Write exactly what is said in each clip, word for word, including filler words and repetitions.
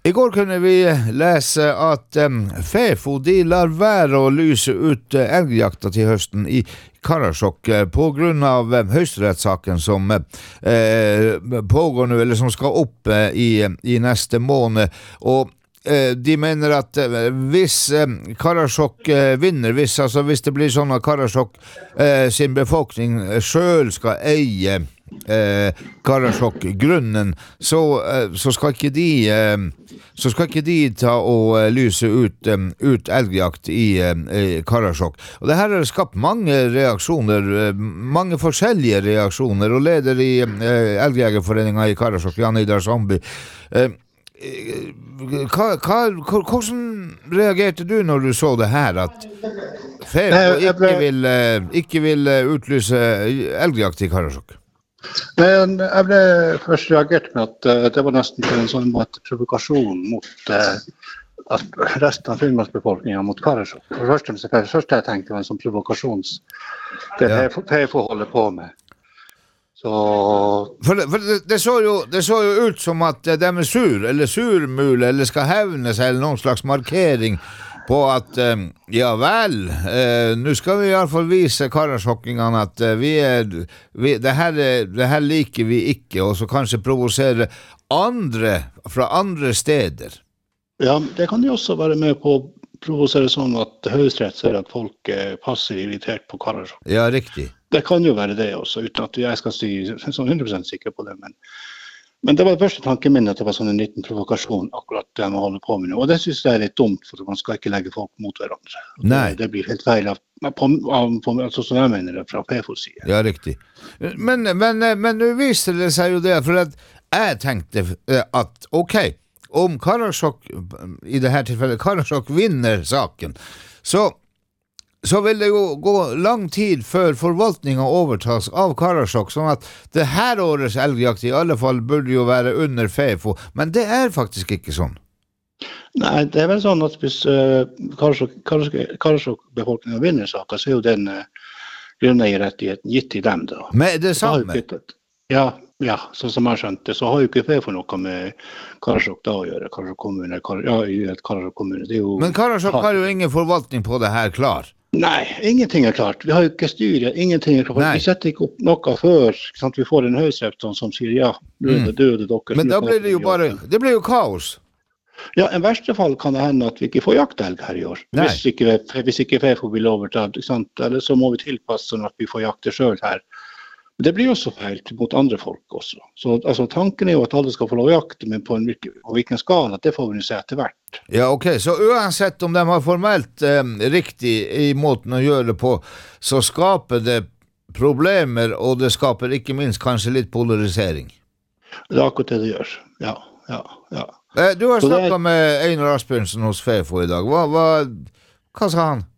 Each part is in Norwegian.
I går kunne vi lese at um, Fefo de lar være å lyse ut uh, elgjakta til høsten i Karasjok uh, på grunn av uh, høyesterettssaken som uh, pågår nå, eller som skal opp uh, i, i neste måned. Og uh, de mener at uh, hvis uh, Karasjok uh, vinner, hvis, altså, hvis det blir sånn at Karasjok uh, sin befolkning selv skal eie Eh, Karasjok grunnen så, eh, så skal ikke de eh, så skal ikke de ta og eh, lyse ut, eh, ut elgjakt i eh, Karasjok. Og det her har skapt mange reaksjoner, eh, mange forskjellige reaksjoner, og leder i eh, Elgjegerforeningen i Karasjok, Jan Idar Sandby. Eh, hva, hva, hvordan reagerte du når du så det her, at Fefo ikke vil, eh, ikke vil utlyse elgjakt i Karasjok? Men jeg ble først reagert med at uh, det var nesten på en sånn måte provokasjon mot uh, at resten av Finnmarksbefolkningen mot Karasjok. For det første, det første jeg tenkte var en sånn provokasjons det ja. Fefo holder på med. Så... For, det, for det, det, så jo, det så jo ut som at de er sur, eller surmule, eller skal hevne seg, eller noen slags markering på at, um, ja vel, uh, nå skal vi i hvert fall vise karasjokkingene at uh, vi er, vi, det, her, det her liker vi ikke, og så kanskje provosere andre fra andre steder. Ja, det kan jo også være med på å provosere sånn at Høyesterett ser at folk uh, passer irritert på Karasjok. Ja, riktig. Det kan jo være det også, uten at jeg skal si sånn hundre prosent sikker på det, men Men det var det første tanken min at det var sånn en liten provokasjon akkurat det man holder på med nå. Og det synes jeg er litt dumt, for man skal ikke legge folk mot hverandre. Nei. Det, det blir helt feil av, på, av, på, altså som jeg mener det, fra Fefos side. Ja, riktig. Men, men, men nå viser det seg jo det, for at jeg tenkte at, ok, om Karasjok, i det her tilfellet, Karasjok vinner saken, så så vil det jo gå lang tid før forvaltningen overtas av Karasjok, sånn at det her årets elgjakt i alle fall burde jo være under Fefo, men det er faktisk ikke sånn. Nei, det er vel sånn at hvis uh, Karasjok-befolkningen vinner saken, så er jo den uh, grunneierrettigheten gitt til dem da. Men det samme? Ja, ja, sånn som jeg skjønte, så har jo ikke Fefo noe med Karasjok da å gjøre, Karasjok kommune, Kar ja, i et Karasjok kommune. Det er jo... Men Karasjok har jo ingen forvaltning på det her klar. Nei, ingenting er klart. Vi har jo ikke styre, ingenting er klart. Nei. Vi setter ikke opp noe før sant? Vi får en høyesterett som sier ja, nå er det døde dere. Men da blir det jo bare, det blir jo kaos. Ja, i verste fall kan det hende at vi ikke får jaktelg her i år. Hvis ikke, hvis ikke Fefo vil overta, eller så må vi tilpasse sånn at vi får jakte selv her. Men det blir også feil mot andre folk også. Så altså, tanken er jo at alle skal få lov å jakte, men på, en, på hvilken skala, det får vi jo se etter hvert. Ja, ok. Så uansett om de har formelt eh, riktig i måten å gjøre det på, så skaper det problemer, og det skaper ikke minst kanskje litt polarisering. Det er akkurat det det gjør. Ja, ja, ja. Eh, du har snakket er... med Einar Asbjørnsen hos Fefo i dag. Hva, hva, hva sa han?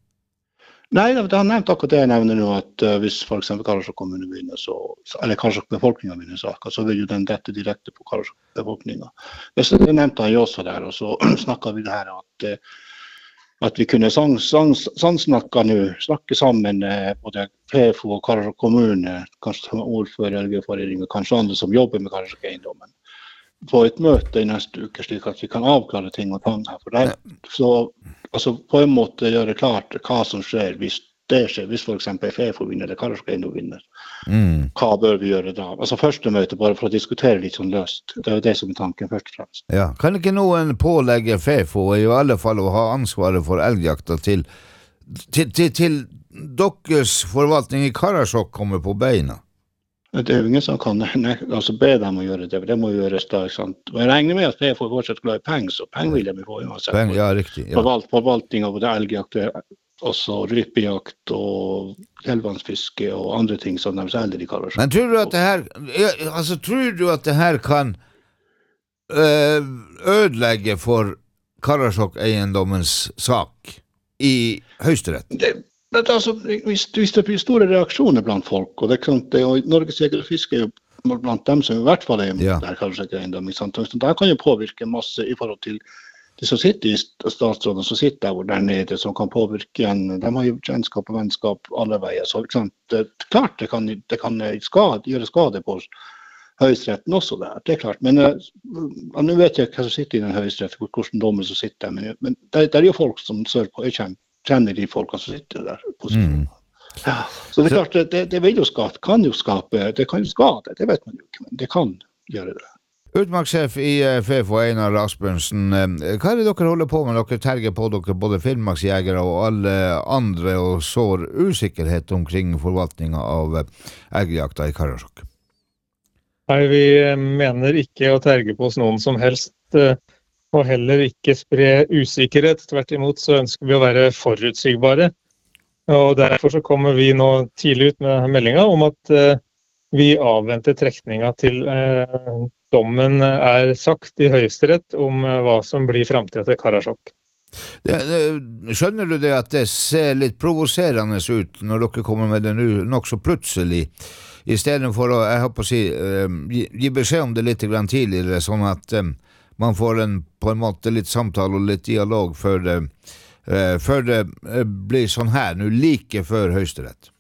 Nei, det har nevnt akkurat det jeg nevner nå, at uh, hvis for eksempel Karasjok kommune vinner, så, eller Karasjok-befolkningen vinner saker, så vil jo den dette direkte på Karasjok-befolkningen. Det nevnte han jo også der, og så snakket vi det her at, uh, at vi kunne sang, sang, sangsnakke nå, snakke sammen uh, både Fefo og Karasjok kommune, kanskje ordfører, Elgjegerforeningen, kanskje andre som jobber med Karasjok-eiendommen, på et møte i neste uke, slik at vi kan avklare ting og tang her. For det, så altså, på en måte gjøre klart hva som skjer hvis det skjer, hvis for eksempel Fefo vinner eller Karasjok eiendom vinner. Mm. Hva bør vi gjøre da? Altså første møte, bare for å diskutere litt sånn løst. Det er jo det som er tanken først og fremst. Ja, kan ikke noen pålegge Fefo i alle fall å ha ansvaret for elgjakta til, til, til, til deres forvaltning i Karasjok kommer på beina? Det er jo ingen som kan ne, altså be dem å gjøre det, for det må gjøres da, ikke sant? Og jeg regner med at det får fortsatt glad i penger, så penger vil de få uansett. Peng, ja, riktig. Ja. Forvalt, forvaltning av både elgjakt, også rypejakt og helvannsfiske og andre ting som de selger i Karasjok. Men tror du at det her, ja, altså tror du at det her kan øh, ødelegge for Karasjok-eiendommens sak i Høyesterett? Det Men altså, hvis, hvis det blir store reaksjoner blant folk, og det kan det, og Norges Jeger og Fiske er jo blant dem som i hvert fall er imot ja. Der Karasjok eiendom, det kan jo påvirke masse i forhold til de som sitter i statsråden, som sitter der, der nede, som kan påvirke igjen, de har jo kjennskap og vennskap alle veier, så det, klart det kan, det kan skade, gjøre skade på høyesteretten også der, det er klart. Men uh, nå vet jeg hva som sitter i den høyesteretten, hvordan dommer som sitter der, men, men det, det er jo folk som sør på, jeg kjenner, kjenner de folkene som sitter der på mm. Ja, så det er klart, det, det vil jo skape, kan jo skape, det kan jo skade, det vet man jo ikke, men det kan gjøre det. Utmarkssjef i FeFo, Einar Asbjørnsen, hva er det dere holder på med? Dere terger på dere både finnmarksjegere og alle andre og sår usikkerhet omkring forvaltningen av elgjakta i Karasjok. Nei, vi mener ikke å terge på oss noen som helst, og heller ikke spre usikkerhet. Tvert imot så ønsker vi å være forutsigbare. Og derfor så kommer vi nå tidlig ut med meldingen om at vi avventer trekningen til dommen er sagt i høyesterett om hva som blir fremtiden til Karasjok. Det, det, skjønner du det at det ser litt provoserende ut når dere kommer med det nå nok så plutselig? I stedet for å, jeg håper å si, uh, gi, gi beskjed om det litt grann tidligere, sånn at um, man får en, på en måte litt samtale og litt dialog før det, uh, før det uh, blir sånn her, nå like før høyesterett.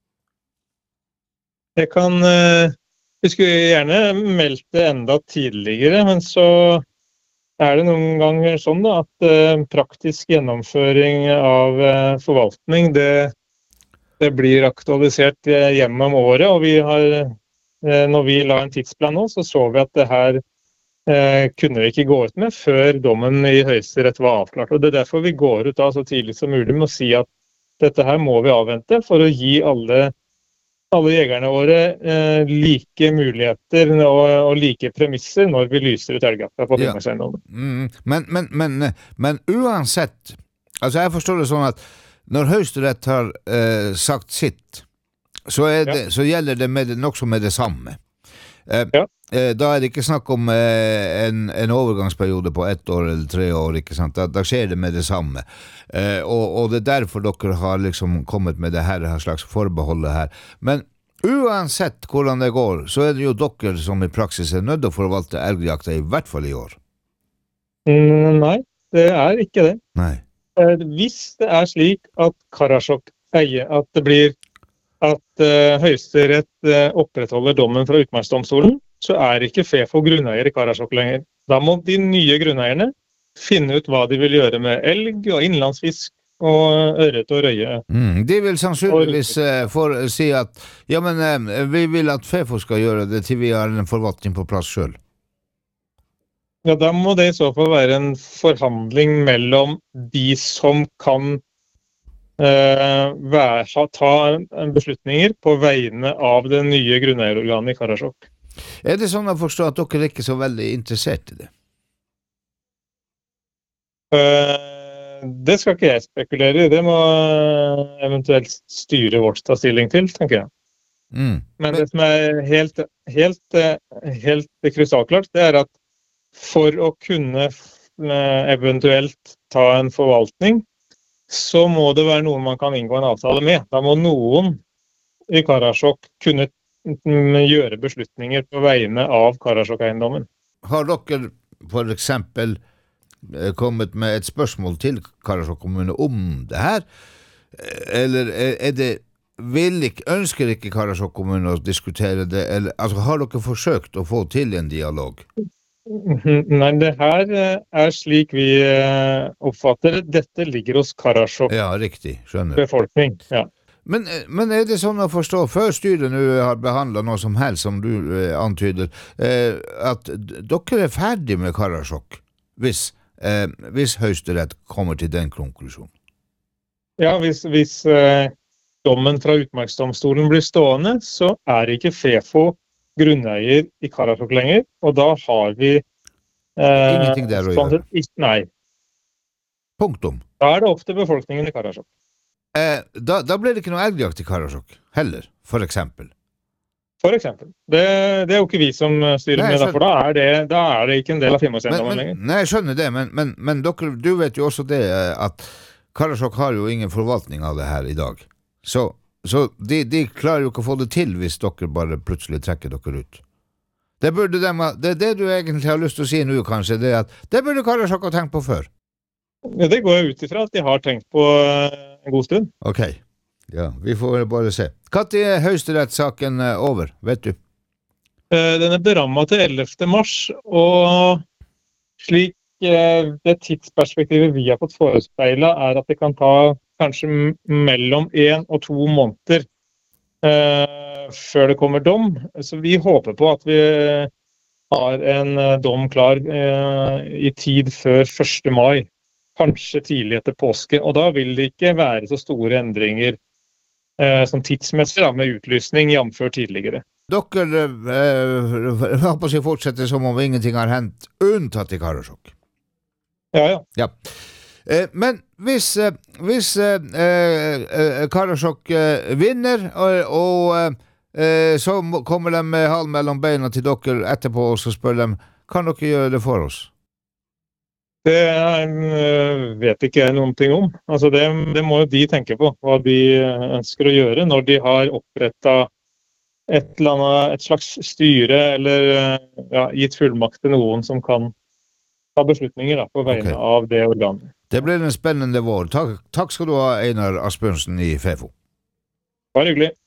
Jeg kan, uh, vi skulle gjerne meldt det enda tidligere, men så er det noen ganger sånn da, at uh, praktisk gjennomføring av uh, forvaltning, det Det blir aktualisert gjennom året, og vi har, når vi la en tidsplan nå, så så vi at det her eh, kunne vi ikke gå ut med før dommen i høyesterett var avklart. Og det er derfor vi går ut da så tidlig som mulig med å si at dette her må vi avvente for å gi alle, alle jegerne våre eh, like muligheter og, og like premisser når vi lyser ut elgjakta på Finnmarkseiendommen. Ja. Mm, men, men, men, men uansett, altså jeg forstår det sånn at når høyesterett har eh, sagt sitt, så, er det, ja. så gjelder det med, nok som med det samme. Eh, ja. eh, da er det ikke snakk om eh, en, en overgangsperiode på ett år eller tre år, ikke sant? Da, da skjer det med det samme. Eh, og, og det er derfor dere har liksom kommet med det her, her slags forbeholdet her. Men uansett hvordan det går, så er det jo dere som i praksis er nødt til å forvalte elgjakta i hvert fall i år. Mm, nei, det er ikke det. Nei. Hvis det er slik at Karasjok eier, at det blir at uh, høyesterett uh, opprettholder dommen fra Utmarksdomstolen, så er ikke FeFo grunneier i Karasjok lenger. Da må de nye grunneierne finne ut hva de vil gjøre med elg og innlandsfisk og ørret og røye. Mm, de vil sannsynligvis uh, for, si at ja, men uh, vi vil at FeFo skal gjøre det til vi har en forvaltning på plass selv. Ja, da må det i så fall være en forhandling mellom de som kan eh, være, ta en beslutninger på vegne av det nye grunneierorganet i Karasjok. Er det sånn å forstå at dere ikke er så veldig interessert i det? Eh, det skal ikke jeg spekulere i. Det må eventuelt styret vårt ta stilling til, tenker jeg. Mm. Men det som er helt, helt, helt krystallklart, det er at for å kunne eventuelt ta en forvaltning, så må det være noen man kan inngå en avtale med. Da må noen i Karasjok kunne gjøre beslutninger på vegne av Karasjok-eiendommen. Har dere for eksempel kommet med et spørsmål til Karasjok kommune om det her? Eller er det vil ikke, ønsker ikke Karasjok kommune å diskutere det? Eller, altså, har dere forsøkt å få til en dialog? Nei, det her er slik vi oppfatter det. Dette ligger hos Karasjok. Ja, riktig, skjønner. Befolkning, ja. Men, men er det sånn å forstå, før styret nå har behandlet noe som helst, som du eh, antyder, eh, at dere er ferdig med Karasjok, hvis, eh, hvis høyesterett kommer til den konklusjonen? Ja, hvis, hvis eh, dommen fra Utmarksdomstolen blir stående, så er ikke FeFo grunneier i Karasjok lenger, og da har vi eh, ingenting der å gjøre. Nei. Punktum. Da er det opp til befolkningen i Karasjok. Eh, da, da blir det ikke noe elgjakt i Karasjok, heller, for eksempel. For eksempel. Det, det er jo ikke vi som styrer nei, med det, for da er det, da er det ikke en del av Finnmarkseiendommen lenger. Nei, jeg skjønner det, men, men, men dere, du vet jo også det at Karasjok har jo ingen forvaltning av det her i dag. Så Så de, de klarer jo ikke å få det til hvis dere bare plutselig trekker dere ut. Det, burde de, det er det du egentlig har lyst til å si nå, kanskje, det at det burde Karasjok ha tenkt på før. Ja, det går jeg ut ifra at de har tenkt på en god stund. Ok, ja, vi får bare se. Når er høyesterettssaken over, vet du? Eh, Den er berammet til ellevte mars, og slik eh, det tidsperspektivet vi har fått forespeilet er at det kan ta kanskje m- mellom en og to måneder eh, før det kommer dom. Så vi håper på at vi har en eh, dom klar eh, i tid før første mai, kanskje tidlig etter påske. Og da vil det ikke være så store endringer eh, som tidsmessig da, med utlysning jamfør tidligere. Dere eh, jeg håper å si fortsetter som om ingenting har hendt, unntatt i Karasjok. Ja, ja. Ja. Eh, men hvis, eh, hvis eh, eh, Karasjok eh, vinner, og, og eh, så må- kommer de med halen mellom beina til dere etterpå, og så spør de, kan dere gjøre det for oss? Det eh, vet ikke jeg noen ting om. Altså det, det må jo de tenke på, hva de eh, ønsker å gjøre når de har opprettet et, eller annet, et slags styre eller eh, ja, gitt fullmakt til noen som kan ta beslutninger da, på vegne Ok. av det organet. Det blir en spennende vår. Takk, takk skal du ha, Einar Asbjørnsen i FeFo. Bare hyggelig.